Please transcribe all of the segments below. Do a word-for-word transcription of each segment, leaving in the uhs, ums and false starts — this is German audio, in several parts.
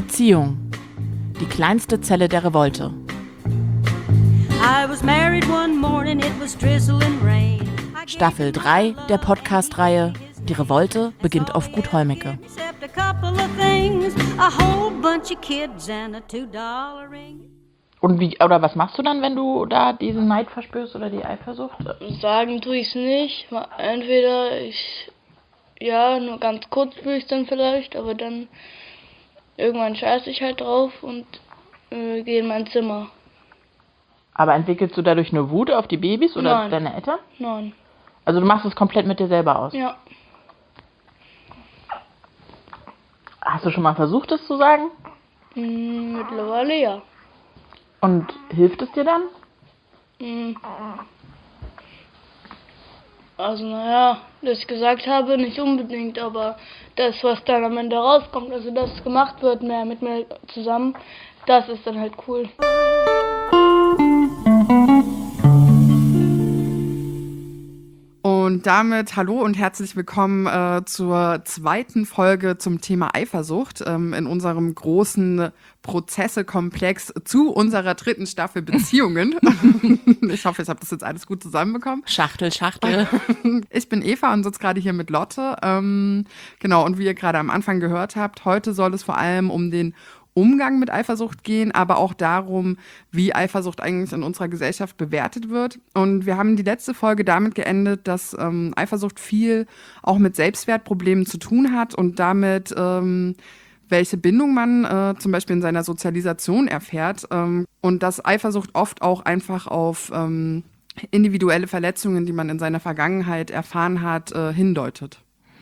Beziehung. Die kleinste Zelle der Revolte. Staffel drei der Podcast-Reihe Die Revolte beginnt auf Gut Hollmecke. Und wie, oder was machst du dann, wenn du da diesen Neid verspürst oder die Eifersucht? Sagen tue ich es nicht. Entweder ich, ja, nur ganz kurz spüre ich es dann vielleicht, aber dann irgendwann scheiße ich halt drauf und äh, gehe in mein Zimmer. Aber entwickelst du dadurch nur Wut auf die Babys oder Nein. deine Eltern? Nein. Also du machst es komplett mit dir selber aus? Ja. Hast du schon mal versucht, das zu sagen? Hm, mittlerweile ja. Und hilft es dir dann? Hm. Also naja, das ich gesagt habe, nicht unbedingt, aber das, was dann am Ende rauskommt, also das gemacht wird mehr mit mir zusammen, das ist dann halt cool. Und damit hallo und herzlich willkommen äh, zur zweiten Folge zum Thema Eifersucht ähm, in unserem großen Prozesse-Komplex zu unserer dritten Staffel Beziehungen. Ich hoffe, ich habe das jetzt alles gut zusammenbekommen. Schachtel, Schachtel. Ich bin Eva und sitze gerade hier mit Lotte. Ähm, genau, und wie ihr gerade am Anfang gehört habt, heute soll es vor allem um den Umgang mit Eifersucht gehen, aber auch darum, wie Eifersucht eigentlich in unserer Gesellschaft bewertet wird. Und wir haben die letzte Folge damit geendet, dass ähm, Eifersucht viel auch mit Selbstwertproblemen zu tun hat und damit, ähm, welche Bindung man äh, zum Beispiel in seiner Sozialisation erfährt. Ähm, und dass Eifersucht oft auch einfach auf ähm, individuelle Verletzungen, die man in seiner Vergangenheit erfahren hat, äh, hindeutet.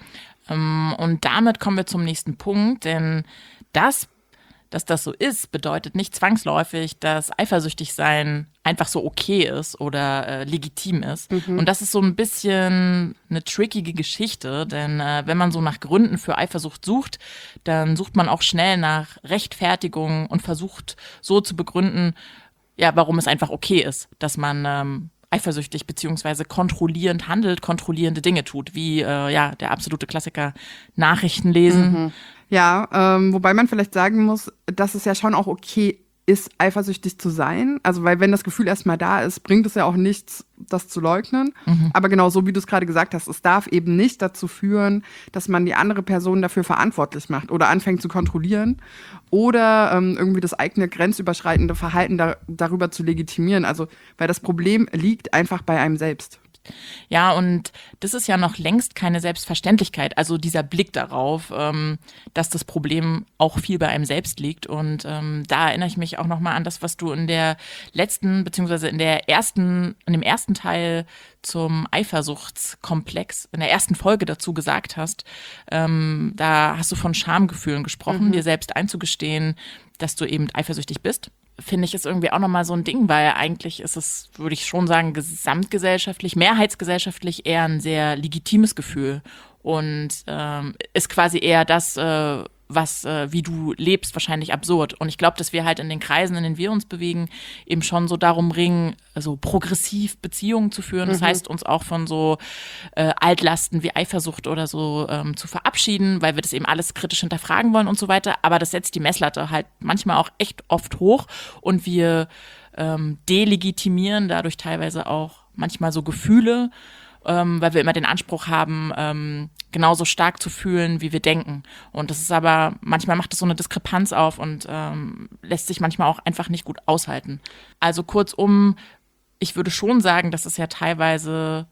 Ähm, und damit kommen wir zum nächsten Punkt, denn das Dass das so ist, bedeutet nicht zwangsläufig, dass eifersüchtig sein einfach so okay ist oder äh, legitim ist. Mhm. Und das ist so ein bisschen eine trickige Geschichte, denn äh, wenn man so nach Gründen für Eifersucht sucht, dann sucht man auch schnell nach Rechtfertigung und versucht so zu begründen, ja, warum es einfach okay ist, dass man ähm, eifersüchtig beziehungsweise kontrollierend handelt, kontrollierende Dinge tut, wie äh, ja der absolute Klassiker Nachrichten lesen. Mhm. Ja, ähm, wobei man vielleicht sagen muss, dass es ja schon auch okay ist, eifersüchtig zu sein. Also, weil wenn das Gefühl erstmal da ist, bringt es ja auch nichts, das zu leugnen. Mhm. Aber genau so, wie du es gerade gesagt hast, es darf eben nicht dazu führen, dass man die andere Person dafür verantwortlich macht oder anfängt zu kontrollieren oder ähm, irgendwie das eigene grenzüberschreitende Verhalten da, darüber zu legitimieren. Also, weil das Problem liegt einfach bei einem selbst. Ja, und das ist ja noch längst keine Selbstverständlichkeit. Also dieser Blick darauf, ähm, dass das Problem auch viel bei einem selbst liegt. Und ähm, da erinnere ich mich auch nochmal an das, was du in der letzten, beziehungsweise in der ersten, in dem ersten Teil zum Eifersuchtskomplex, in der ersten Folge dazu gesagt hast. Ähm, da hast du von Schamgefühlen gesprochen, mhm. dir selbst einzugestehen, dass du eben eifersüchtig bist. Finde ich, ist irgendwie auch nochmal so ein Ding, weil eigentlich ist es, würde ich schon sagen, gesamtgesellschaftlich, mehrheitsgesellschaftlich eher ein sehr legitimes Gefühl und ähm, ist quasi eher das, äh, was, äh, wie du lebst, wahrscheinlich absurd. Und ich glaube, dass wir halt in den Kreisen, in denen wir uns bewegen, eben schon so darum ringen, so progressiv Beziehungen zu führen. Das mhm. heißt, uns auch von so äh, Altlasten wie Eifersucht oder so ähm, zu verabschieden, weil wir das eben alles kritisch hinterfragen wollen und so weiter. Aber das setzt die Messlatte halt manchmal auch echt oft hoch und wir ähm, delegitimieren dadurch teilweise auch manchmal so Gefühle, ähm, weil wir immer den Anspruch haben, ähm, genauso stark zu fühlen, wie wir denken. Und das ist aber, manchmal macht es so eine Diskrepanz auf und ähm, lässt sich manchmal auch einfach nicht gut aushalten. Also kurzum, ich würde schon sagen, dass es ja teilweise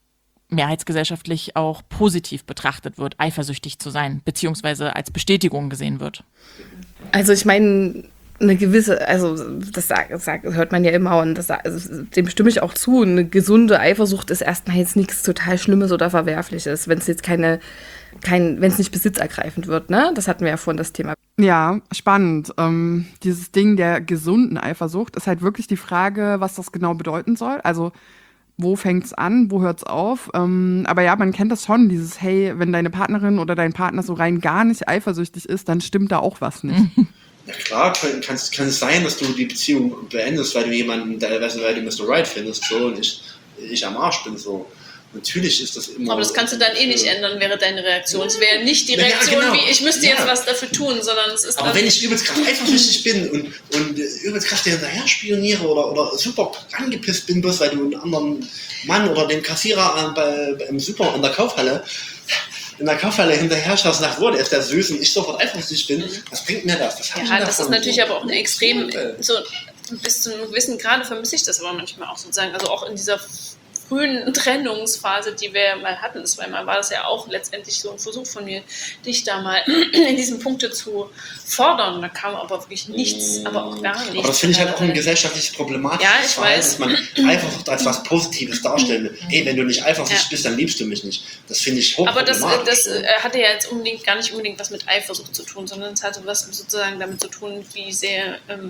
mehrheitsgesellschaftlich auch positiv betrachtet wird, eifersüchtig zu sein, beziehungsweise als Bestätigung gesehen wird. Also ich meine, eine gewisse, also das sag, sag, hört man ja immer und das, also dem stimme ich auch zu, eine gesunde Eifersucht ist erstmal jetzt nichts total Schlimmes oder Verwerfliches, wenn es jetzt keine, kein, wenn es nicht besitzergreifend wird, ne? Das hatten wir ja vorhin das Thema. Ja, spannend. Ähm, dieses Ding der gesunden Eifersucht ist halt wirklich die Frage, was das genau bedeuten soll. Also wo fängt's an, wo hört's auf? Ähm, aber ja, man kennt das schon, dieses, hey, wenn deine Partnerin oder dein Partner so rein gar nicht eifersüchtig ist, dann stimmt da auch was nicht. Ja klar, kann, kann, kann es sein, dass du die Beziehung beendest, weil du jemanden, weil du Mister Right findest, so, und ich, ich am Arsch bin, so. Natürlich ist das immer... Aber das kannst du dann eh nicht ändern, wäre deine Reaktion. Es wäre nicht die Ja, Reaktion, genau. wie ich müsste Ja. jetzt was dafür tun, sondern es ist Aber dann, wenn ich übelst krass eifersüchtig bin und, und übelst krass dir hinterher spioniere oder, oder super angepisst bin, bloß weil du einen anderen Mann oder den Kassierer bei, im Super in der Kaufhalle in der Kaufhalle hinterher schaust und sagst, oh, der ist der süß und ich sofort eifersüchtig bin, was bringt mir das? Was hab ich ja, denn das ist davon? natürlich aber auch eine extrem, Äh, so bis zu einem gewissen Grade vermisse ich das aber manchmal auch sozusagen, also auch in dieser frühen Trennungsphase, die wir ja mal hatten, das war, mal war das ja auch letztendlich so ein Versuch von mir, dich da mal in diesen Punkte zu fordern. Da kam aber wirklich nichts, aber auch gar nichts. Aber das finde ich halt auch ein gesellschaftliches Problematisches Ja, ich Verhalten, weiß. dass man Eifersucht als was Positives darstellen will. Ey, wenn du nicht eifersüchtig Ja. bist, dann liebst du mich nicht. Das finde ich Aber das, hochproblematisch. das äh, hatte ja jetzt unbedingt gar nicht unbedingt was mit Eifersucht zu tun, sondern es hatte was sozusagen damit zu tun, wie sehr, ähm,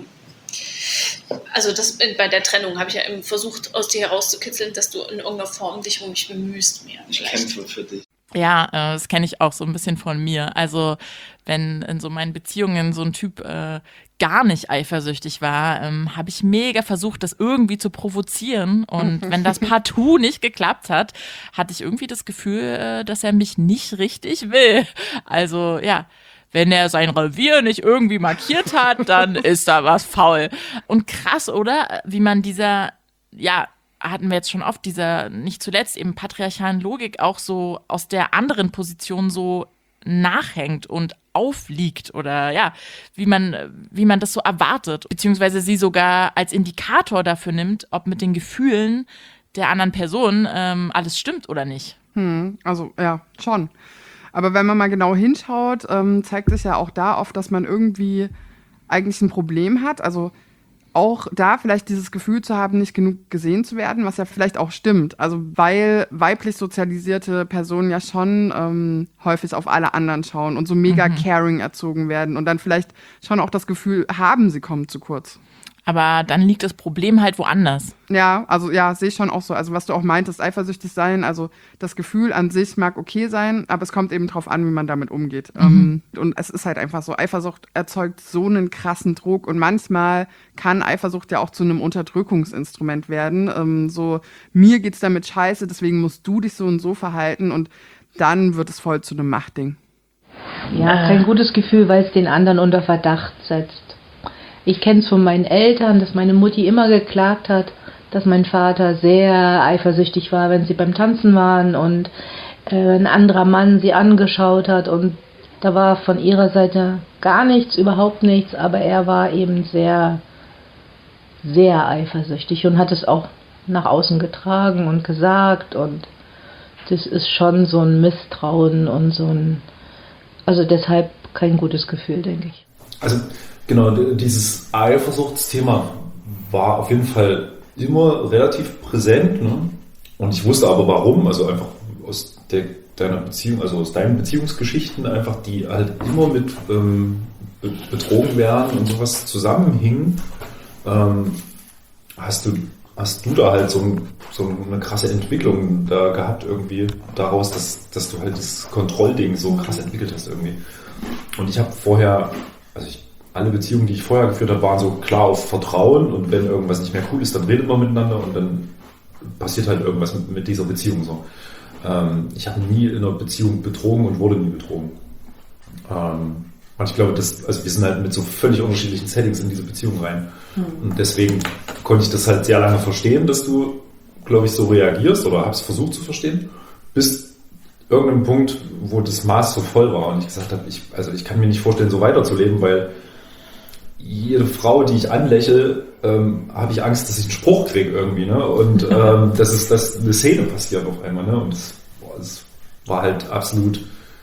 also das bei der Trennung habe ich ja eben versucht, aus dir herauszukitzeln, dass du in irgendeiner Form dich um mich bemühst mehr. Ich kämpfe für dich. Ja, äh, das kenne ich auch so ein bisschen von mir. Also wenn in so meinen Beziehungen so ein Typ äh, gar nicht eifersüchtig war, ähm, habe ich mega versucht, das irgendwie zu provozieren. Und wenn das partout nicht geklappt hat, hatte ich irgendwie das Gefühl, äh, dass er mich nicht richtig will. Also ja, wenn er sein Revier nicht irgendwie markiert hat, dann ist da was faul. Und krass, oder? Wie man dieser, ja, hatten wir jetzt schon oft, dieser nicht zuletzt eben patriarchalen Logik auch so aus der anderen Position so nachhängt und aufliegt oder ja, wie man, wie man das so erwartet, beziehungsweise sie sogar als Indikator dafür nimmt, ob mit den Gefühlen der anderen Person ähm, alles stimmt oder nicht. Hm, also ja, schon. Aber wenn man mal genau hinschaut, ähm, zeigt sich ja auch da oft, dass man irgendwie eigentlich ein Problem hat. Also auch da vielleicht dieses Gefühl zu haben, nicht genug gesehen zu werden, was ja vielleicht auch stimmt. Also weil weiblich sozialisierte Personen ja schon ähm, häufig auf alle anderen schauen und so mega Mhm. caring erzogen werden und dann vielleicht schon auch das Gefühl haben, sie kommen zu kurz. Aber dann liegt das Problem halt woanders. Ja, also ja, sehe ich schon auch so. Also was du auch meintest, eifersüchtig sein, also das Gefühl an sich mag okay sein, aber es kommt eben drauf an, wie man damit umgeht. Mhm. Ähm, und es ist halt einfach so, Eifersucht erzeugt so einen krassen Druck und manchmal kann Eifersucht ja auch zu einem Unterdrückungsinstrument werden. Ähm, so, mir geht's damit scheiße, deswegen musst du dich so und so verhalten und dann wird es voll zu einem Machtding. Ja, kein gutes Gefühl, weil es den anderen unter Verdacht setzt. Ich kenne es von meinen Eltern, dass meine Mutti immer geklagt hat, dass mein Vater sehr eifersüchtig war, wenn sie beim Tanzen waren und äh, ein anderer Mann sie angeschaut hat und da war von ihrer Seite gar nichts, überhaupt nichts, aber er war eben sehr, sehr eifersüchtig und hat es auch nach außen getragen und gesagt und das ist schon so ein Misstrauen und so ein, also deshalb kein gutes Gefühl, denke ich. Also genau, dieses Eifersuchtsthema war auf jeden Fall immer relativ präsent, ne? Und ich wusste aber warum, also einfach aus der, deiner Beziehung, also aus deinen Beziehungsgeschichten einfach, die halt immer mit ähm, be- betrogen werden und sowas zusammenhingen, ähm, hast du hast du da halt so, ein, so eine krasse Entwicklung da gehabt irgendwie daraus, dass, dass du halt das Kontrollding so krass entwickelt hast irgendwie. Und ich habe vorher, also ich alle Beziehungen, die ich vorher geführt habe, waren so klar auf Vertrauen und wenn irgendwas nicht mehr cool ist, dann redet man miteinander und dann passiert halt irgendwas mit, mit dieser Beziehung so. Ähm, ich habe nie in einer Beziehung betrogen und wurde nie betrogen. Ähm, und ich glaube, das, also wir sind halt mit so völlig unterschiedlichen Settings in diese Beziehung rein. Mhm. Und deswegen konnte ich das halt sehr lange verstehen, dass du, glaube ich, so reagierst oder habe es versucht zu verstehen, bis irgendeinem Punkt, wo das Maß so voll war und ich gesagt habe, ich, also ich kann mir nicht vorstellen, so weiterzuleben, weil jede Frau, die ich anlächle, ähm, habe ich Angst, dass ich einen Spruch kriege irgendwie, ne? Und ähm, dass es, dass eine Szene passiert auf einmal, ne? Und das, boah, das war halt absolut,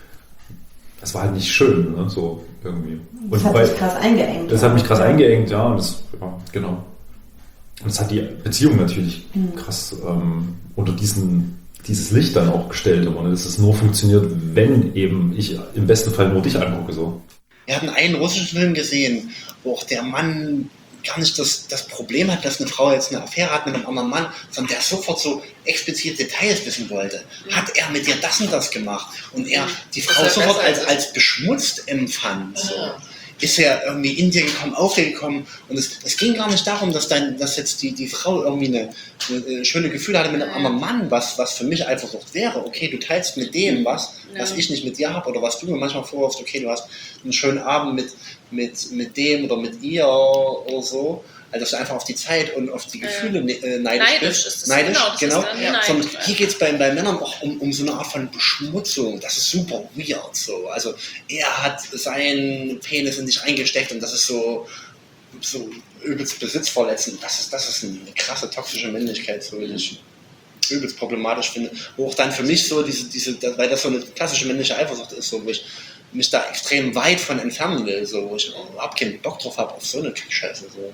das war halt nicht schön, ne? So irgendwie. Und das hat weil, dich krass eingeengt. Das hat mich krass eingeengt, ja. Und das, ja, genau. Und das hat die Beziehung natürlich mhm. krass ähm, unter diesen dieses Licht dann auch gestellt, und dass es nur funktioniert, wenn eben ich im besten Fall nur dich angucke, so. Wir hatten einen russischen Film gesehen, wo auch der Mann gar nicht das, das Problem hat, dass eine Frau jetzt eine Affäre hat mit einem anderen Mann, sondern der sofort so explizit Details wissen wollte. Hat er mit dir das und das gemacht? Und er die Frau sofort als, als beschmutzt empfand. So. ist er irgendwie in dir gekommen, auf dir gekommen. Und es, es ging gar nicht darum, dass, dein, dass jetzt die, die Frau irgendwie eine, eine schöne Gefühle hatte mit einem anderen Mann, was, was für mich Eifersucht wäre. Okay, du teilst mit dem was, ja. was ich nicht mit dir habe oder was du mir manchmal vorwirfst, okay, du hast einen schönen Abend mit, mit, mit dem oder mit ihr oder so. Also dass du einfach auf die Zeit und auf die Gefühle äh, neidisch, neidisch bist. Ist das neidisch, genau. genau. Ja. Sondern hier geht es bei, bei Männern auch um, um so eine Art von Beschmutzung. Das ist super weird so. Also er hat seinen Penis in dich reingesteckt und das ist so, so übelst besitzverletzend. Das ist, das ist eine krasse toxische Männlichkeit, so, die ich übelst problematisch finde. Wo auch dann für mich so diese, diese, weil das so eine klassische männliche Eifersucht ist, so, wo ich mich da extrem weit von entfernen will, so, wo ich überhaupt keinen Bock drauf habe auf so eine Scheiße. So.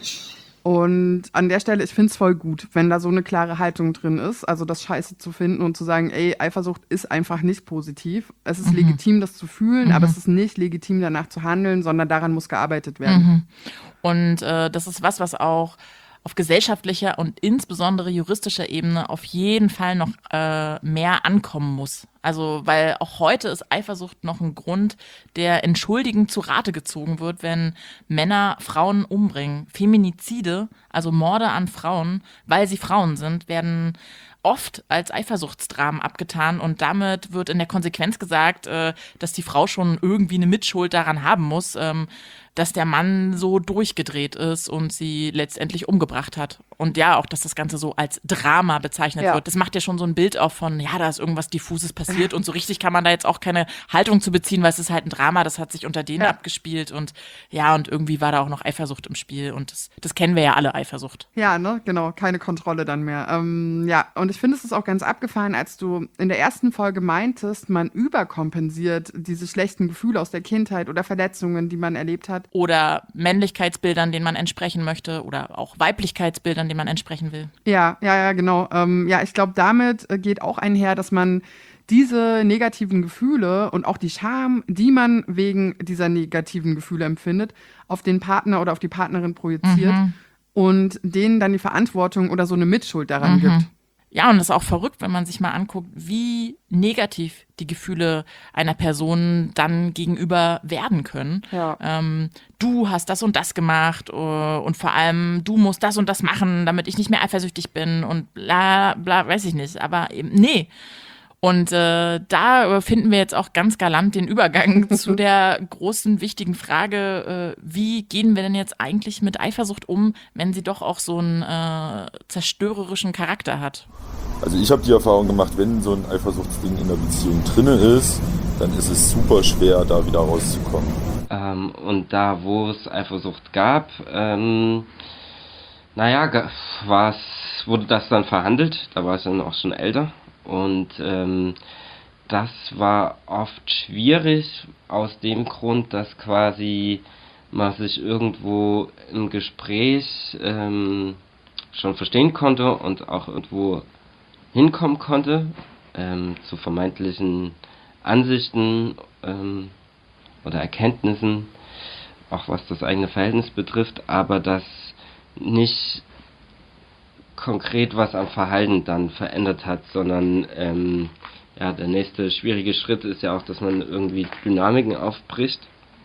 Und an der Stelle, ich finde es voll gut, wenn da so eine klare Haltung drin ist, also das Scheiße zu finden und zu sagen, ey, Eifersucht ist einfach nicht positiv. Es ist mhm. legitim, das zu fühlen, mhm. aber es ist nicht legitim, danach zu handeln, sondern daran muss gearbeitet werden. Mhm. Und äh, das ist was, was auch auf gesellschaftlicher und insbesondere juristischer Ebene auf jeden Fall noch äh, mehr ankommen muss. Also, weil auch heute ist Eifersucht noch ein Grund, der entschuldigend zu Rate gezogen wird, wenn Männer Frauen umbringen. Feminizide, also Morde an Frauen, weil sie Frauen sind, werden oft als Eifersuchtsdramen abgetan und damit wird in der Konsequenz gesagt, äh, dass die Frau schon irgendwie eine Mitschuld daran haben muss, ähm, dass der Mann so durchgedreht ist und sie letztendlich umgebracht hat. Und ja, auch, dass das Ganze so als Drama bezeichnet ja. wird. Das macht ja schon so ein Bild auch von, ja, da ist irgendwas Diffuses passiert und so richtig kann man da jetzt auch keine Haltung zu beziehen, weil es ist halt ein Drama, das hat sich unter denen ja. abgespielt und ja, und irgendwie war da auch noch Eifersucht im Spiel und das, das kennen wir ja alle, Eifersucht. Ja, ne, genau, keine Kontrolle dann mehr. Ähm, ja, und ich finde, es ist auch ganz abgefahren, als du in der ersten Folge meintest, man überkompensiert diese schlechten Gefühle aus der Kindheit oder Verletzungen, die man erlebt hat. Oder Männlichkeitsbildern, denen man entsprechen möchte oder auch Weiblichkeitsbildern, denen man entsprechen will. Ja, ja, ja, genau. Ähm, ja, ich glaube, damit geht auch einher, dass man diese negativen Gefühle und auch die Scham, die man wegen dieser negativen Gefühle empfindet, auf den Partner oder auf die Partnerin projiziert mhm. und denen dann die Verantwortung oder so eine Mitschuld daran mhm. gibt. Ja, und das ist auch verrückt, wenn man sich mal anguckt, wie negativ die Gefühle einer Person dann gegenüber werden können. Ja. Ähm, du hast das und das gemacht uh, und vor allem du musst das und das machen, damit ich nicht mehr eifersüchtig bin und bla bla, weiß ich nicht. Aber eben, nee. Und äh, da finden wir jetzt auch ganz galant den Übergang zu der großen, wichtigen Frage, äh, wie gehen wir denn jetzt eigentlich mit Eifersucht um, wenn sie doch auch so einen äh, zerstörerischen Charakter hat? Also ich habe die Erfahrung gemacht, wenn so ein Eifersuchtsding in der Beziehung drinne ist, dann ist es super schwer, da wieder rauszukommen. Ähm, und da, wo es Eifersucht gab, ähm, naja, war's, wurde das dann verhandelt, da war es dann auch schon älter. Und ähm, das war oft schwierig aus dem Grund, dass quasi man sich irgendwo im Gespräch ähm, schon verstehen konnte und auch irgendwo hinkommen konnte ähm, zu vermeintlichen Ansichten ähm, oder Erkenntnissen, auch was das eigene Verhältnis betrifft, aber das nicht konkret was am Verhalten dann verändert hat, sondern ähm, ja, der nächste schwierige Schritt ist ja auch, dass man irgendwie Dynamiken aufbricht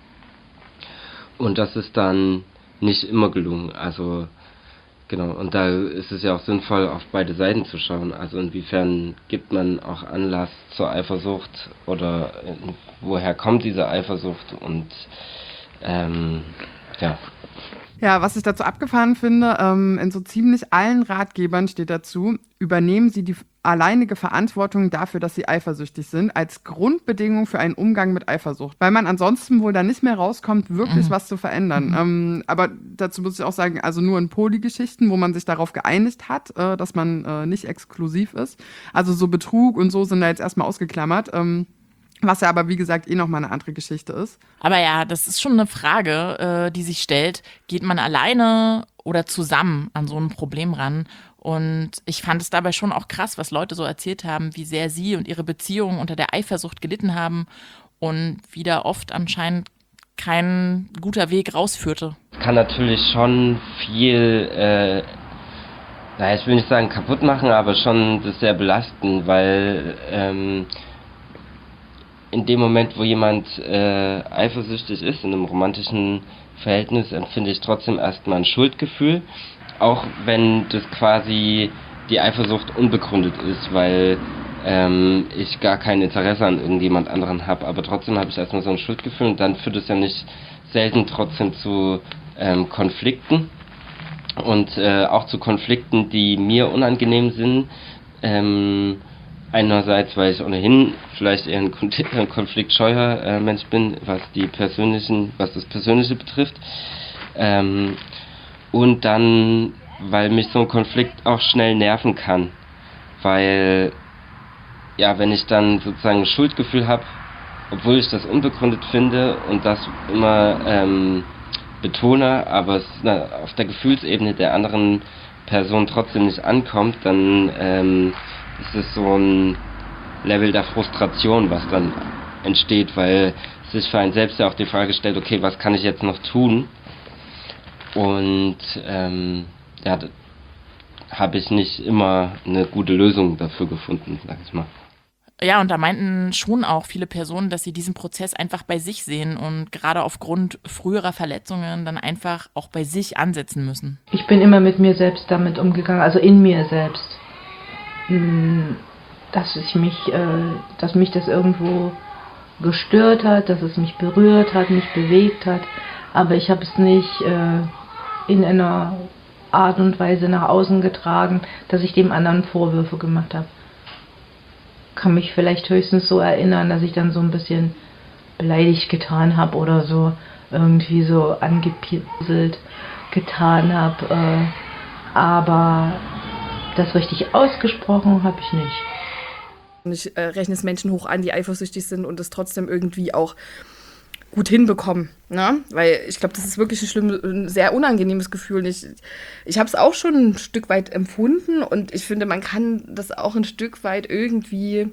und das ist dann nicht immer gelungen, also genau, und da ist es ja auch sinnvoll, auf beide Seiten zu schauen, also inwiefern gibt man auch Anlass zur Eifersucht oder woher kommt diese Eifersucht und ähm, ja. Ja, was ich dazu abgefahren finde, ähm, in so ziemlich allen Ratgebern steht dazu, übernehmen Sie die alleinige Verantwortung dafür, dass Sie eifersüchtig sind, als Grundbedingung für einen Umgang mit Eifersucht. Weil man ansonsten wohl da nicht mehr rauskommt, wirklich mhm. was zu verändern. Mhm. Ähm, aber dazu muss ich auch sagen, also nur in Polygeschichten, wo man sich darauf geeinigt hat, äh, dass man äh, nicht exklusiv ist. Also so Betrug und so sind da jetzt erstmal ausgeklammert. Ähm, Was ja aber, wie gesagt, eh nochmal eine andere Geschichte ist. Aber ja, das ist schon eine Frage, äh, die sich stellt. Geht man alleine oder zusammen an so ein Problem ran? Und ich fand es dabei schon auch krass, was Leute so erzählt haben, wie sehr sie und ihre Beziehung unter der Eifersucht gelitten haben und wie da oft anscheinend kein guter Weg rausführte. Es kann natürlich schon viel, äh, naja, ich will nicht sagen kaputt machen, aber schon das sehr belasten, weil ähm, in dem Moment, wo jemand äh, eifersüchtig ist, in einem romantischen Verhältnis, empfinde ich trotzdem erstmal ein Schuldgefühl, auch wenn das quasi die Eifersucht unbegründet ist, weil ähm, ich gar kein Interesse an irgendjemand anderen habe, aber trotzdem habe ich erstmal so ein Schuldgefühl und dann führt es ja nicht selten trotzdem zu ähm, Konflikten und äh, auch zu Konflikten, die mir unangenehm sind. Ähm, einerseits, weil ich ohnehin vielleicht eher ein konfliktscheuer äh, Mensch bin, was die persönlichen, was das Persönliche betrifft. Ähm, und dann, weil mich so ein Konflikt auch schnell nerven kann, weil ja, wenn ich dann sozusagen ein Schuldgefühl habe, obwohl ich das unbegründet finde und das immer ähm, betone, aber es na, auf der Gefühlsebene der anderen Person trotzdem nicht ankommt, dann ähm, ist es so ein Level der Frustration, was dann entsteht, weil sich für einen selbst ja auch die Frage stellt, okay, was kann ich jetzt noch tun? Und ähm, ja, da habe ich nicht immer eine gute Lösung dafür gefunden, sag ich mal. Ja, und da meinten schon auch viele Personen, dass sie diesen Prozess einfach bei sich sehen und gerade aufgrund früherer Verletzungen dann einfach auch bei sich ansetzen müssen. Ich bin immer mit mir selbst damit umgegangen, also in mir selbst. Dass ich mich, äh, dass mich das irgendwo gestört hat, dass es mich berührt hat, mich bewegt hat, aber ich habe es nicht äh, in einer Art und Weise nach außen getragen, dass ich dem anderen Vorwürfe gemacht habe. Kann mich vielleicht höchstens so erinnern, dass ich dann so ein bisschen beleidigt getan habe oder so irgendwie so angepieselt getan habe, äh, aber das richtig ausgesprochen habe ich nicht. Ich äh, rechne es Menschen hoch an, die eifersüchtig sind und es trotzdem irgendwie auch gut hinbekommen, ne? Weil ich glaube, das ist wirklich ein schlimm, ein sehr unangenehmes Gefühl. Und ich ich habe es auch schon ein Stück weit empfunden und ich finde, man kann das auch ein Stück weit irgendwie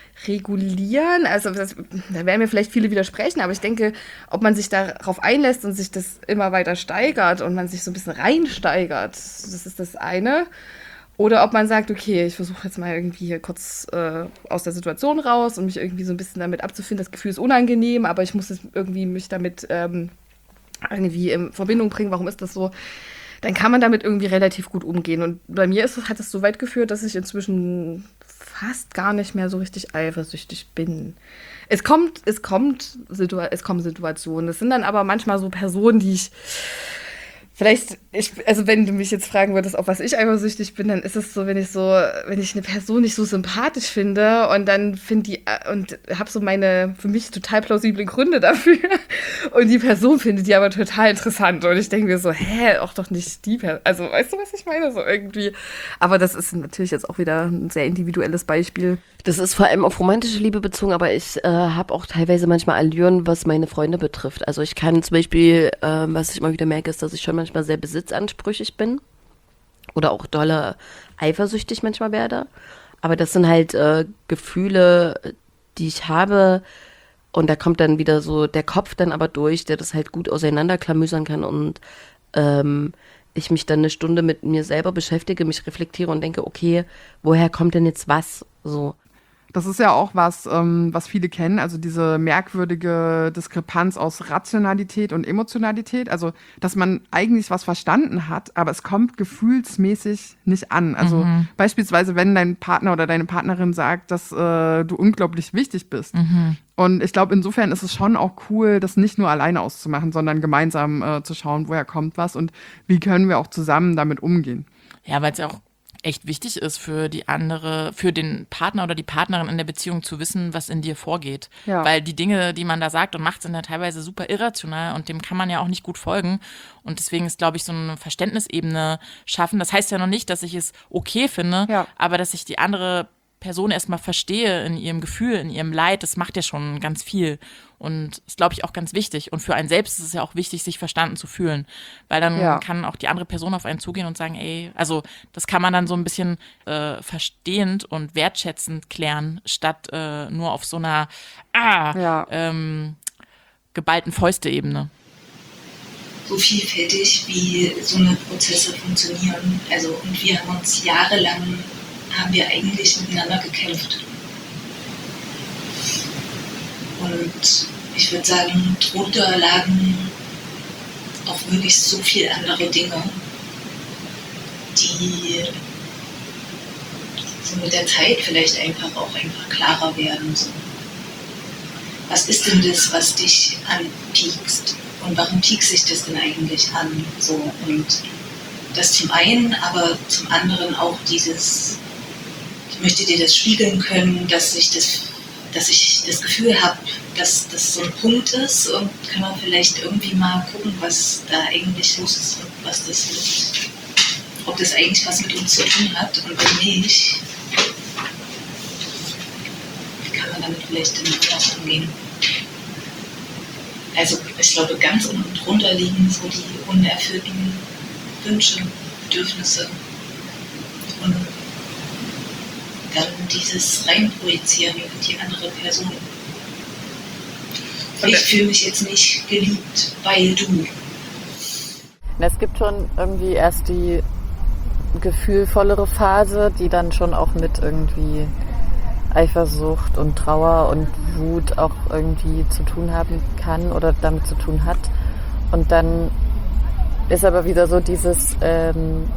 regulieren. Also das, da werden mir vielleicht viele widersprechen, aber ich denke, ob man sich darauf einlässt und sich das immer weiter steigert und man sich so ein bisschen reinsteigert, das ist das eine. Oder ob man sagt, okay, ich versuche jetzt mal irgendwie hier kurz äh, aus der Situation raus und mich irgendwie so ein bisschen damit abzufinden. Das Gefühl ist unangenehm, aber ich muss jetzt irgendwie mich damit ähm, irgendwie in Verbindung bringen. Warum ist das so? Dann kann man damit irgendwie relativ gut umgehen. Und bei mir ist es, hat es so weit geführt, dass ich inzwischen fast gar nicht mehr so richtig eifersüchtig bin. Es kommt, es kommt, Situa- es kommen Situationen. Es sind dann aber manchmal so Personen, die ich Vielleicht, ich, also wenn du mich jetzt fragen würdest, auf was ich eifersüchtig bin, dann ist es so, wenn ich so, wenn ich eine Person nicht so sympathisch finde und dann finde die und habe so meine für mich total plausible Gründe dafür und die Person findet die aber total interessant und ich denke mir so, hä, auch doch nicht die Person. Also weißt du, was ich meine? So irgendwie. Aber das ist natürlich jetzt auch wieder ein sehr individuelles Beispiel. Das ist vor allem auf romantische Liebe bezogen, aber ich äh, habe auch teilweise manchmal Allüren, was meine Freunde betrifft. Also ich kann zum Beispiel, äh, was ich immer wieder merke, ist, dass ich schon manchmal sehr besitzansprüchig bin oder auch dolle eifersüchtig manchmal werde. Aber das sind halt äh, Gefühle, die ich habe und da kommt dann wieder so der Kopf dann aber durch, der das halt gut auseinanderklamüsern kann und ähm, ich mich dann eine Stunde mit mir selber beschäftige, mich reflektiere und denke, okay, woher kommt denn jetzt was? So. Das ist ja auch was, ähm, was viele kennen, also diese merkwürdige Diskrepanz aus Rationalität und Emotionalität. Also, dass man eigentlich was verstanden hat, aber es kommt gefühlsmäßig nicht an. Also mhm. beispielsweise, wenn dein Partner oder deine Partnerin sagt, dass äh, du unglaublich wichtig bist. Mhm. Und ich glaube, insofern ist es schon auch cool, das nicht nur alleine auszumachen, sondern gemeinsam äh, zu schauen, woher kommt was und wie können wir auch zusammen damit umgehen. Ja, weil es ja auch echt wichtig ist für die andere, für den Partner oder die Partnerin in der Beziehung zu wissen, was in dir vorgeht. Ja. Weil die Dinge, die man da sagt und macht, sind ja teilweise super irrational und dem kann man ja auch nicht gut folgen. Und deswegen ist, glaube ich, so eine Verständnisebene schaffen. Das heißt ja noch nicht, dass ich es okay finde, ja. aber dass ich die andere Person erstmal verstehe in ihrem Gefühl, in ihrem Leid, das macht ja schon ganz viel und ist, glaube ich, auch ganz wichtig. Und für einen selbst ist es ja auch wichtig, sich verstanden zu fühlen, weil dann ja. kann auch die andere Person auf einen zugehen und sagen, ey, also das kann man dann so ein bisschen äh, verstehend und wertschätzend klären, statt äh, nur auf so einer ah, ja. ähm, geballten Fäuste-Ebene. So vielfältig, wie so eine Prozesse funktionieren. Also und wir haben uns jahrelang haben wir eigentlich miteinander gekämpft. Und ich würde sagen, drunter lagen auch wirklich so viele andere Dinge, die so mit der Zeit vielleicht einfach auch einfach klarer werden. So. Was ist denn das, was dich anpiekst? Und warum piekst sich das denn eigentlich an? So, und das zum einen, aber zum anderen auch dieses, ich möchte dir das spiegeln können, dass ich das, dass ich das Gefühl habe, dass das so ein Punkt ist, und kann man vielleicht irgendwie mal gucken, was da eigentlich los ist und was das ist. Ob das eigentlich was mit uns zu tun hat, und wenn nicht, wie kann man damit vielleicht dann anders umgehen? Also ich glaube, ganz unten drunter liegen so die unerfüllten Wünsche, Bedürfnisse und dann dieses Reinprojizieren über die andere Person. Ich fühle mich jetzt nicht geliebt, weil du. Es gibt schon irgendwie erst die gefühlvollere Phase, die dann schon auch mit irgendwie Eifersucht und Trauer und Wut auch irgendwie zu tun haben kann oder damit zu tun hat. Und dann ist aber wieder so dieses, ähm,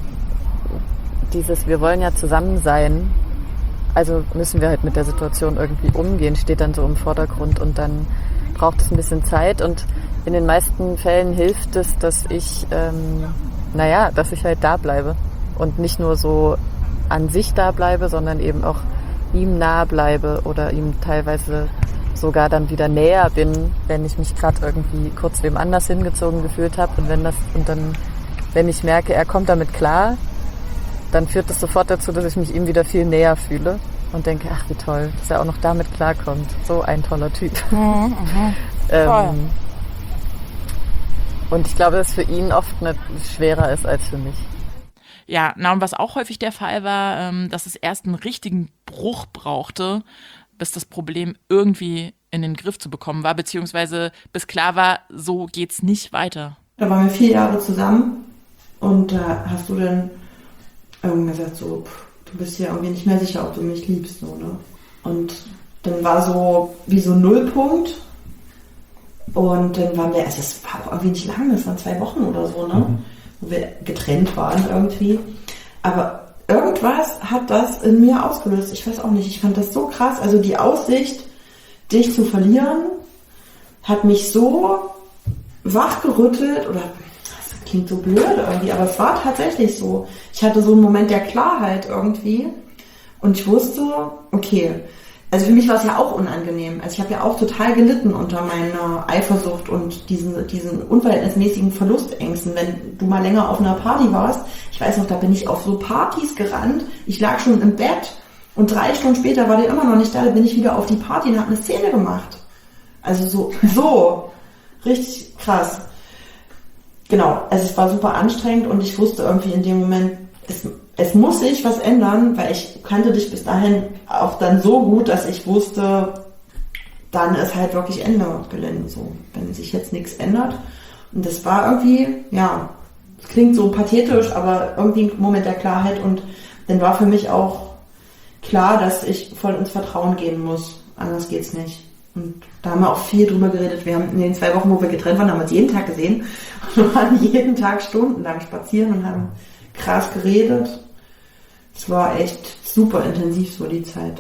dieses, wir wollen ja zusammen sein, also müssen wir halt mit der Situation irgendwie umgehen, steht dann so im Vordergrund, und dann braucht es ein bisschen Zeit, und in den meisten Fällen hilft es, dass ich, ähm, naja, dass ich halt da bleibe und nicht nur so an sich da bleibe, sondern eben auch ihm nah bleibe oder ihm teilweise sogar dann wieder näher bin, wenn ich mich gerade irgendwie kurz wem anders hingezogen gefühlt habe, und wenn das und dann, wenn ich merke, er kommt damit klar, dann führt das sofort dazu, dass ich mich ihm wieder viel näher fühle und denke, ach wie toll, dass er auch noch damit klarkommt. So ein toller Typ. Mhm, mhm. ähm, und ich glaube, dass es für ihn oft nicht schwerer ist als für mich. Ja, na, und was auch häufig der Fall war, ähm, dass es erst einen richtigen Bruch brauchte, bis das Problem irgendwie in den Griff zu bekommen war, beziehungsweise bis klar war, so geht's nicht weiter. Da waren wir vier Jahre zusammen, und da äh, hast du dann irgendwie gesagt, so, pff, du bist ja irgendwie nicht mehr sicher, ob du mich liebst, so, ne? Und dann war so wie so ein Nullpunkt, und dann waren wir, also es war auch irgendwie nicht lang, das waren zwei Wochen oder so, ne? Mhm. Wo wir getrennt waren irgendwie. Aber irgendwas hat das in mir ausgelöst. Ich weiß auch nicht, ich fand das so krass. Also die Aussicht, dich zu verlieren, hat mich so wachgerüttelt, oder das klingt so blöd irgendwie, aber es war tatsächlich so. Ich hatte so einen Moment der Klarheit irgendwie, und ich wusste, okay, also für mich war es ja auch unangenehm. Also ich habe ja auch total gelitten unter meiner Eifersucht und diesen, diesen unverhältnismäßigen Verlustängsten. Wenn du mal länger auf einer Party warst, ich weiß noch, da bin ich auf so Partys gerannt, ich lag schon im Bett, und drei Stunden später war der immer noch nicht da, da bin ich wieder auf die Party und habe eine Szene gemacht. Also so, so, richtig krass. Genau, also es war super anstrengend, und ich wusste irgendwie in dem Moment, es, es muss sich was ändern, weil ich kannte dich bis dahin auch dann so gut, dass ich wusste, dann ist halt wirklich Ende Gelände, so, wenn sich jetzt nichts ändert. Und das war irgendwie, ja, es klingt so pathetisch, aber irgendwie ein Moment der Klarheit, und dann war für mich auch klar, dass ich voll ins Vertrauen gehen muss, anders geht's nicht. Und da haben wir auch viel drüber geredet. Wir haben in den zwei Wochen, wo wir getrennt waren, haben wir uns jeden Tag gesehen und waren jeden Tag stundenlang spazieren und haben krass geredet. Es war echt super intensiv, so die Zeit.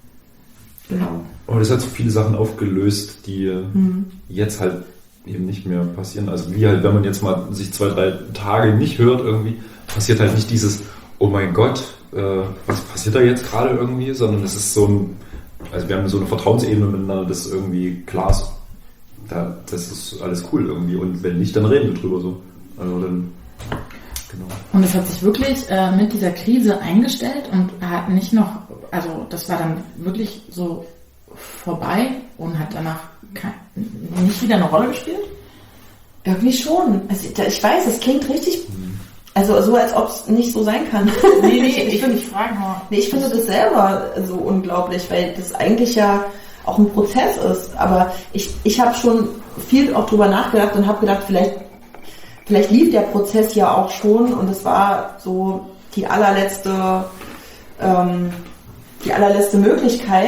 Genau. Aber das hat so viele Sachen aufgelöst, die mhm. jetzt halt eben nicht mehr passieren. Also wie halt, wenn man jetzt mal sich zwei, drei Tage nicht hört irgendwie, passiert halt nicht dieses, oh mein Gott, äh, was passiert da jetzt gerade irgendwie, sondern es ist so ein, also wir haben so eine Vertrauensebene miteinander, das ist irgendwie klar ist, da, das ist alles cool irgendwie, und wenn nicht, dann reden wir drüber so. Also dann, genau. Und es hat sich wirklich äh, mit dieser Krise eingestellt und hat nicht noch, also das war dann wirklich so vorbei und hat danach kein, nicht wieder eine Rolle gespielt? Irgendwie schon. Also ich weiß, es klingt richtig, also so, als ob es nicht so sein kann. Nee, nee, ich, ich, ich, finde, ich frage nur. Nee, ich finde das selber so unglaublich, weil das eigentlich ja auch ein Prozess ist. Aber ich, ich habe schon viel auch drüber nachgedacht und habe gedacht, vielleicht, vielleicht lief der Prozess ja auch schon, und es war so die allerletzte, ähm, die allerletzte Möglichkeit,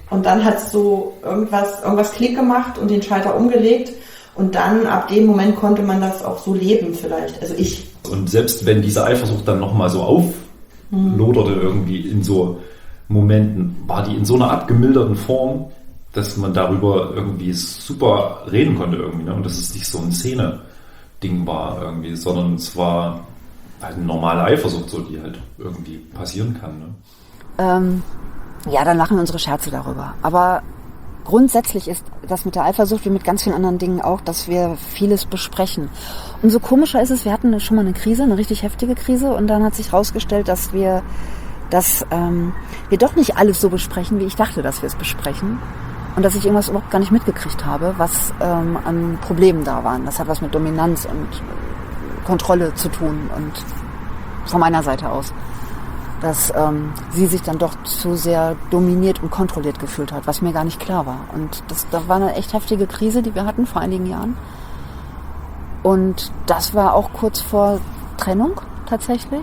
Und dann hat es so irgendwas, irgendwas Klick gemacht und den Schalter umgelegt. Und dann, ab dem Moment, konnte man das auch so leben vielleicht. Also ich. Und selbst wenn diese Eifersucht dann nochmal so aufloderte mhm. irgendwie in so Momenten, war die in so einer abgemilderten Form, dass man darüber irgendwie super reden konnte irgendwie. Ne? Und dass es nicht so ein Szene-Ding war irgendwie, sondern es war halt eine normale Eifersucht, so, die halt irgendwie passieren kann. Ne? Ähm, ja, dann machen wir unsere Scherze darüber. Aber grundsätzlich ist das mit der Eifersucht wie mit ganz vielen anderen Dingen auch, dass wir vieles besprechen. Umso komischer ist es, wir hatten schon mal eine Krise, eine richtig heftige Krise, und dann hat sich herausgestellt, dass wir, dass, ähm, wir doch nicht alles so besprechen, wie ich dachte, dass wir es besprechen. Und dass ich irgendwas überhaupt gar nicht mitgekriegt habe, was ähm, an Problemen da waren. Das hat was mit Dominanz und Kontrolle zu tun, und von meiner Seite aus. Dass ähm, sie sich dann doch zu sehr dominiert und kontrolliert gefühlt hat, was mir gar nicht klar war. Und das, das war eine echt heftige Krise, die wir hatten vor einigen Jahren. Und das war auch kurz vor Trennung tatsächlich.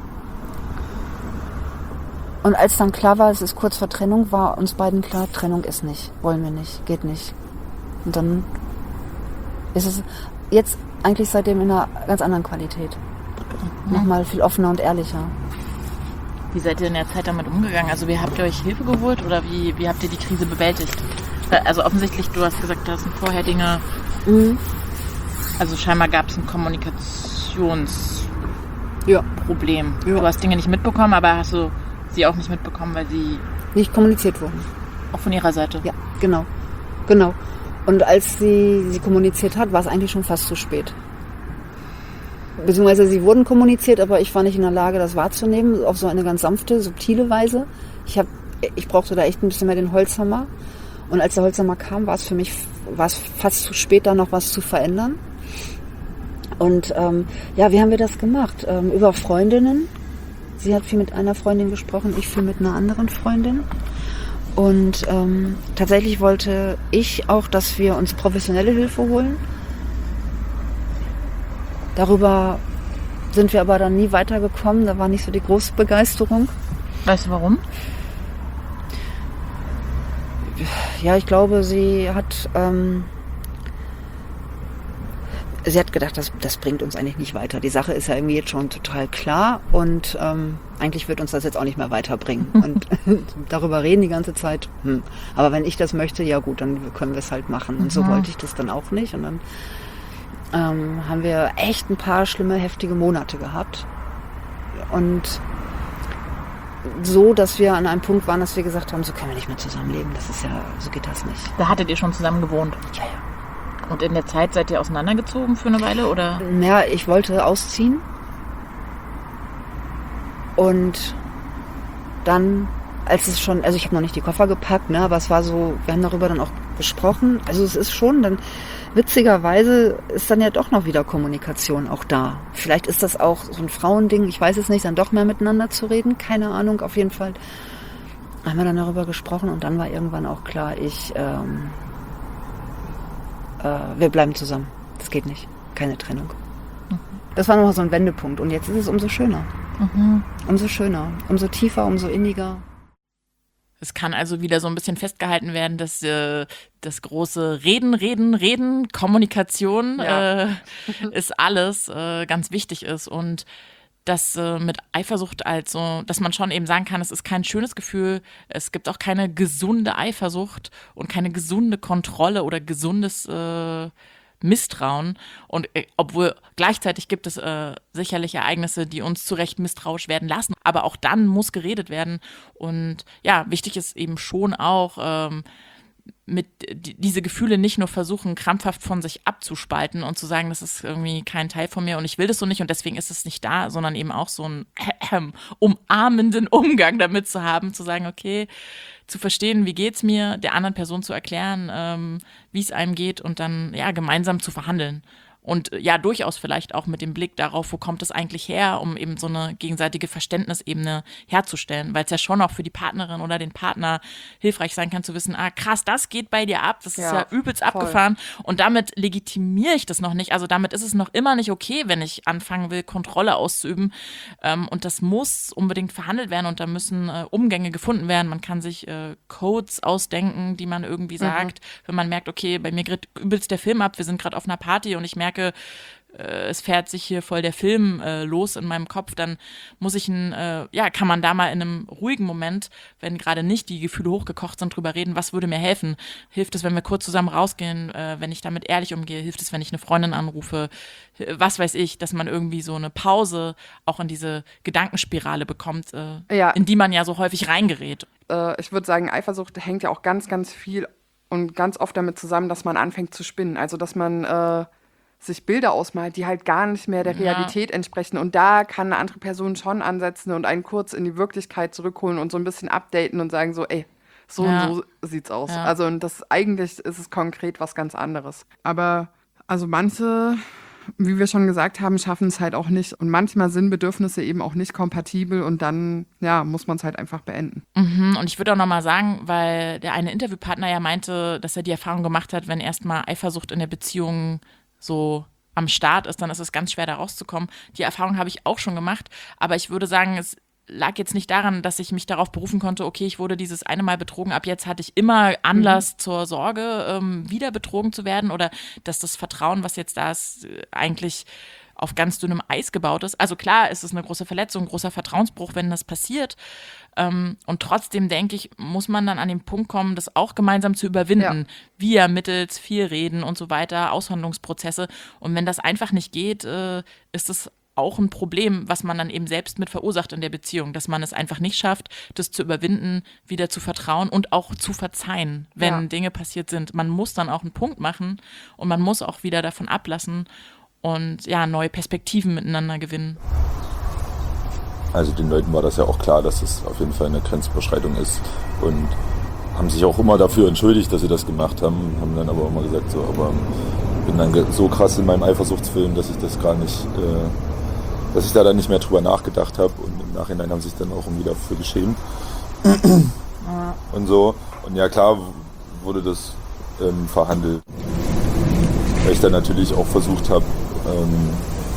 Und als dann klar war, es ist kurz vor Trennung, war uns beiden klar, Trennung ist nicht, wollen wir nicht, geht nicht. Und dann ist es jetzt eigentlich seitdem in einer ganz anderen Qualität. Mhm. Nochmal viel offener und ehrlicher. Wie seid ihr in der Zeit damit umgegangen? Also wie habt ihr euch Hilfe geholt oder wie, wie habt ihr die Krise bewältigt? Also offensichtlich, du hast gesagt, da sind vorher Dinge, mhm. also scheinbar gab es ein Kommunikationsproblem. Ja. Ja. Du hast Dinge nicht mitbekommen, aber hast du sie auch nicht mitbekommen, weil sie nicht kommuniziert wurden. Auch von ihrer Seite? Ja, genau. Genau. Und als sie sie kommuniziert hat, war es eigentlich schon fast zu spät. Beziehungsweise sie wurden kommuniziert, aber ich war nicht in der Lage, das wahrzunehmen, auf so eine ganz sanfte, subtile Weise. Ich, hab, ich brauchte da echt ein bisschen mehr den Holzhammer. Und als der Holzhammer kam, war es für mich war es fast zu spät, da noch was zu verändern. Und ähm, ja, wie haben wir das gemacht? Ähm, über Freundinnen. Sie hat viel mit einer Freundin gesprochen, ich viel mit einer anderen Freundin. Und ähm, tatsächlich wollte ich auch, dass wir uns professionelle Hilfe holen. Darüber sind wir aber dann nie weitergekommen. Da war nicht so die große Begeisterung. Weißt du warum? Ja, ich glaube, sie hat ähm, sie hat gedacht, das, das bringt uns eigentlich nicht weiter. Die Sache ist ja irgendwie jetzt schon total klar und ähm, eigentlich wird uns das jetzt auch nicht mehr weiterbringen. Und darüber reden die ganze Zeit. Hm. Aber wenn ich das möchte, ja gut, dann können wir es halt machen. Und so Mhm. wollte ich das dann auch nicht. Und dann ähm, haben wir echt ein paar schlimme, heftige Monate gehabt. Und so, dass wir an einem Punkt waren, dass wir gesagt haben, so können wir nicht mehr zusammenleben. Das ist ja, so geht das nicht. Da hattet ihr schon zusammen gewohnt? Ja, ja. Und in der Zeit seid ihr auseinandergezogen für eine Weile, oder? Ja, ich wollte ausziehen. Und dann, als es schon, also ich habe noch nicht die Koffer gepackt, ne, aber es war so, wir haben darüber dann auch gesprochen. Also es ist schon dann, witzigerweise ist dann ja doch noch wieder Kommunikation auch da. Vielleicht ist das auch so ein Frauending, ich weiß es nicht, dann doch mehr miteinander zu reden, keine Ahnung, auf jeden Fall haben wir dann darüber gesprochen und dann war irgendwann auch klar, ich, ähm, äh, wir bleiben zusammen. Das geht nicht, keine Trennung. Mhm. Das war nochmal so ein Wendepunkt und jetzt ist es umso schöner. Mhm. Umso schöner, umso tiefer, umso inniger. Es kann also wieder so ein bisschen festgehalten werden, dass äh, das große Reden, Reden, Reden, Kommunikation Ja. äh, ist alles, äh, ganz wichtig ist und dass äh, mit Eifersucht also, dass man schon eben sagen kann, es ist kein schönes Gefühl, es gibt auch keine gesunde Eifersucht und keine gesunde Kontrolle oder gesundes äh, Misstrauen und äh, obwohl gleichzeitig gibt es äh, sicherlich Ereignisse, die uns zu Recht misstrauisch werden lassen, aber auch dann muss geredet werden und ja, wichtig ist eben schon auch ähm, mit die, diese Gefühle nicht nur versuchen, krampfhaft von sich abzuspalten und zu sagen, das ist irgendwie kein Teil von mir und ich will das so nicht und deswegen ist es nicht da, sondern eben auch so einen äh, äh, umarmenden Umgang damit zu haben, zu sagen, okay, zu verstehen, wie geht's mir, der anderen Person zu erklären, ähm, wie es einem geht und dann ja gemeinsam zu verhandeln. Und ja, durchaus vielleicht auch mit dem Blick darauf, wo kommt es eigentlich her, um eben so eine gegenseitige Verständnisebene herzustellen, weil es ja schon auch für die Partnerin oder den Partner hilfreich sein kann zu wissen, ah krass, das geht bei dir ab, das Ja, ist ja übelst voll. abgefahren und damit legitimiere ich das noch nicht, also damit ist es noch immer nicht okay, wenn ich anfangen will, Kontrolle auszuüben ähm, und das muss unbedingt verhandelt werden und da müssen äh, Umgänge gefunden werden, man kann sich äh, Codes ausdenken, die man irgendwie sagt, mhm. wenn man merkt, okay, bei mir geht übelst der Film ab, wir sind gerade auf einer Party und ich merke, es fährt sich hier voll der Film äh, los in meinem Kopf, dann muss ich ein, äh, ja, kann man da mal in einem ruhigen Moment, wenn gerade nicht die Gefühle hochgekocht sind, drüber reden, was würde mir helfen? Hilft es, wenn wir kurz zusammen rausgehen, äh, wenn ich damit ehrlich umgehe? Hilft es, wenn ich eine Freundin anrufe? Was weiß ich, dass man irgendwie so eine Pause auch in diese Gedankenspirale bekommt, äh, Ja. in die man ja so häufig reingerät. Äh, ich würde sagen, Eifersucht hängt ja auch ganz, ganz viel und ganz oft damit zusammen, dass man anfängt zu spinnen. Also, dass man äh, sich Bilder ausmalt, die halt gar nicht mehr der Ja. Realität entsprechen. Und da kann eine andere Person schon ansetzen und einen kurz in die Wirklichkeit zurückholen und so ein bisschen updaten und sagen so, ey, so Ja. und so sieht's aus. Ja. Also und das eigentlich ist es konkret was ganz anderes. Aber also manche, wie wir schon gesagt haben, schaffen es halt auch nicht. Und manchmal sind Bedürfnisse eben auch nicht kompatibel und dann, ja, muss man es halt einfach beenden. Mhm, und ich würde auch nochmal sagen, weil der eine Interviewpartner ja meinte, dass er die Erfahrung gemacht hat, wenn erstmal Eifersucht in der Beziehung so am Start ist, dann ist es ganz schwer, da rauszukommen. Die Erfahrung habe ich auch schon gemacht, aber ich würde sagen, es lag jetzt nicht daran, dass ich mich darauf berufen konnte, okay, ich wurde dieses eine Mal betrogen, ab jetzt hatte ich immer Anlass mhm. zur Sorge, ähm, wieder betrogen zu werden oder dass das Vertrauen, was jetzt da ist, eigentlich auf ganz dünnem Eis gebaut ist. Also klar, ist es eine große Verletzung, ein großer Vertrauensbruch, wenn das passiert. Ähm, und trotzdem, denke ich, muss man dann an den Punkt kommen, das auch gemeinsam zu überwinden. Ja. Via mittels viel Reden und so weiter, Aushandlungsprozesse. Und wenn das einfach nicht geht, äh, ist es auch ein Problem, was man dann eben selbst mit verursacht in der Beziehung, dass man es einfach nicht schafft, das zu überwinden, wieder zu vertrauen und auch zu verzeihen, wenn ja. Dinge passiert sind. Man muss dann auch einen Punkt machen und man muss auch wieder davon ablassen und ja, neue Perspektiven miteinander gewinnen. Also den Leuten war das ja auch klar, dass es auf jeden Fall eine Grenzüberschreitung ist und haben sich auch immer dafür entschuldigt, dass sie das gemacht haben, haben dann aber immer gesagt, so, aber bin dann so krass in meinem Eifersuchtsfilm, dass ich das gar nicht, äh, dass ich da dann nicht mehr drüber nachgedacht habe und im Nachhinein haben sich dann auch irgendwie dafür geschämt und so. Und ja, klar wurde das ähm, verhandelt, weil ich dann natürlich auch versucht habe, ähm,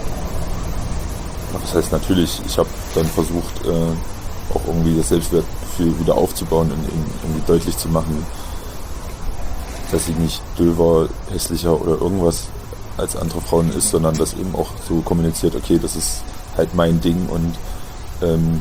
was heißt natürlich, ich habe dann versucht, äh, auch irgendwie das Selbstwertgefühl wieder aufzubauen und irgendwie deutlich zu machen, dass sie nicht döver, hässlicher oder irgendwas als andere Frauen ist, sondern dass eben auch so kommuniziert, okay, das ist halt mein Ding und ähm,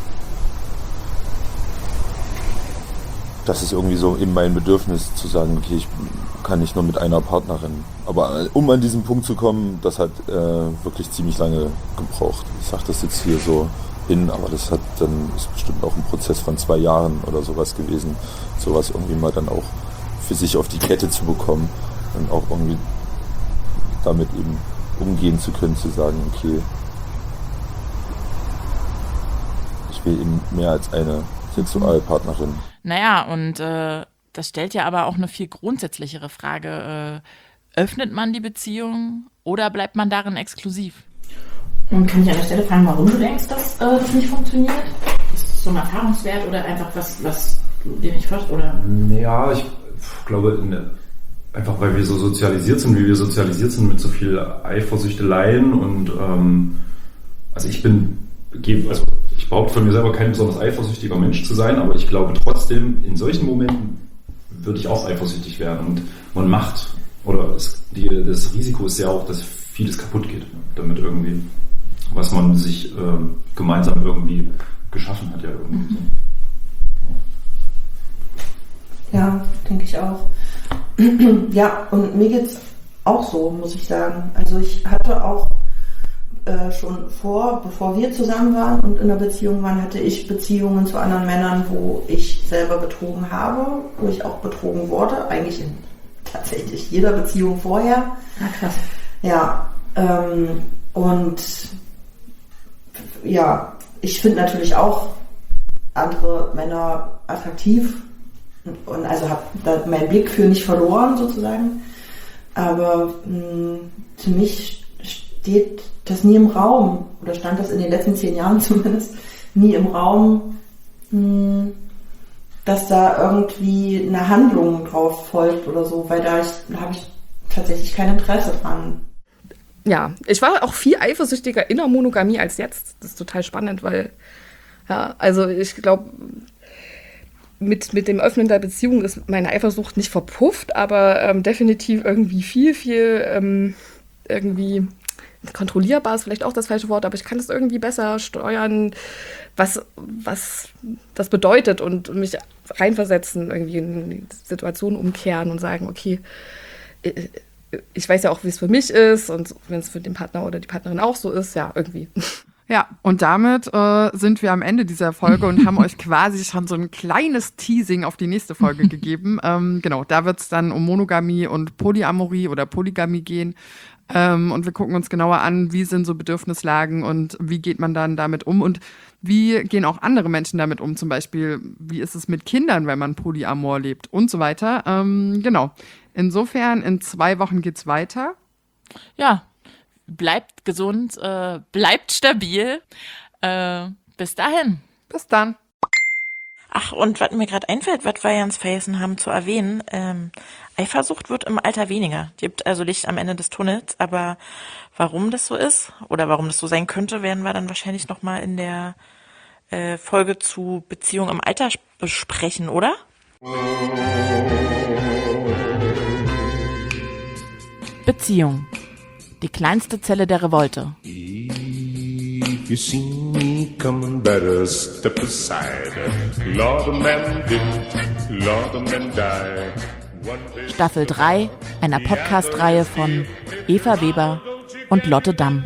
das ist irgendwie so eben mein Bedürfnis zu sagen, okay, ich kann nicht nur mit einer Partnerin. Aber um an diesen Punkt zu kommen, das hat äh, wirklich ziemlich lange gebraucht. Ich sage das jetzt hier so hin, aber das hat dann ist bestimmt auch ein Prozess von zwei Jahren oder sowas gewesen, sowas irgendwie mal dann auch für sich auf die Kette zu bekommen und auch irgendwie damit eben umgehen zu können, zu sagen, okay, ich will eben mehr als eine Sexualpartnerin. Naja, und äh, das stellt ja aber auch eine viel grundsätzlichere Frage. Äh, öffnet man die Beziehung oder bleibt man darin exklusiv? Und kann ich an der Stelle fragen, warum du denkst, dass äh, das nicht funktioniert? Ist das so ein Erfahrungswert oder einfach was, was du dir nicht vorstellst? Oder? Ja, ich glaube, ne, einfach weil wir so sozialisiert sind, wie wir sozialisiert sind mit so viel Eifersüchteleien und ähm, also ich bin, also ich behaupte von mir selber kein besonders eifersüchtiger Mensch zu sein, aber ich glaube trotzdem, in solchen Momenten würde ich auch eifersüchtig werden und man macht, oder es, die, das Risiko ist ja auch, dass vieles kaputt geht, damit irgendwie, was man sich ähm, gemeinsam irgendwie geschaffen hat, ja irgendwie. Ja, denke ich auch. Ja, und mir geht's auch so, muss ich sagen. Also ich hatte auch äh, schon vor, bevor wir zusammen waren und in einer Beziehung waren, hatte ich Beziehungen zu anderen Männern, wo ich selber betrogen habe, wo ich auch betrogen wurde, eigentlich in tatsächlich jeder Beziehung vorher. Ah, krass. Ja, ähm, und ja, ich finde natürlich auch andere Männer attraktiv und also habe da meinen Blick für nicht verloren sozusagen. Aber mh, für mich steht das nie im Raum, oder stand das in den letzten zehn Jahren zumindest, nie im Raum, mh, dass da irgendwie eine Handlung drauf folgt oder so, weil da habe ich tatsächlich kein Interesse dran. Ja, ich war auch viel eifersüchtiger in der Monogamie als jetzt. Das ist total spannend, weil, ja, also ich glaube, mit, mit dem Öffnen der Beziehung ist meine Eifersucht nicht verpufft, aber ähm, definitiv irgendwie viel, viel ähm, irgendwie kontrollierbar ist vielleicht auch das falsche Wort, aber ich kann es irgendwie besser steuern, was, was das bedeutet und mich reinversetzen, irgendwie in die Situation umkehren und sagen, okay, ich weiß ja auch, wie es für mich ist und wenn es für den Partner oder die Partnerin auch so ist, ja, irgendwie. Ja, und damit äh, sind wir am Ende dieser Folge und haben euch quasi schon so ein kleines Teasing auf die nächste Folge gegeben. Ähm, genau, da wird es dann um Monogamie und Polyamorie oder Polygamie gehen. Ähm, und wir gucken uns genauer an, wie sind so Bedürfnislagen und wie geht man dann damit um und wie gehen auch andere Menschen damit um, zum Beispiel, wie ist es mit Kindern, wenn man Polyamor lebt und so weiter. Ähm, genau. Insofern, in zwei Wochen geht's weiter. Ja, bleibt gesund, äh, bleibt stabil. Äh, bis dahin. Bis dann. Ach, und was mir gerade einfällt, was wir ganz vergessen haben zu erwähnen, ähm, Eifersucht wird im Alter weniger. Gibt also Licht am Ende des Tunnels, aber warum das so ist oder warum das so sein könnte, werden wir dann wahrscheinlich nochmal in der äh, Folge zu Beziehung im Alter besprechen, oder? Beziehung. Die kleinste Zelle der Revolte. If you see me coming, better step aside. Lord, a man didn't, Lord, a man died. Staffel drei einer Podcast-Reihe von Eva Weber und Lotte Damm.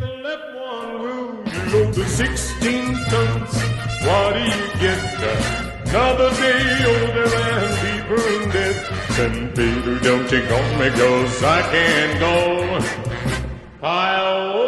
Another day older and deeper in debt. Then Peter, don't you go me, 'cause I can't go. I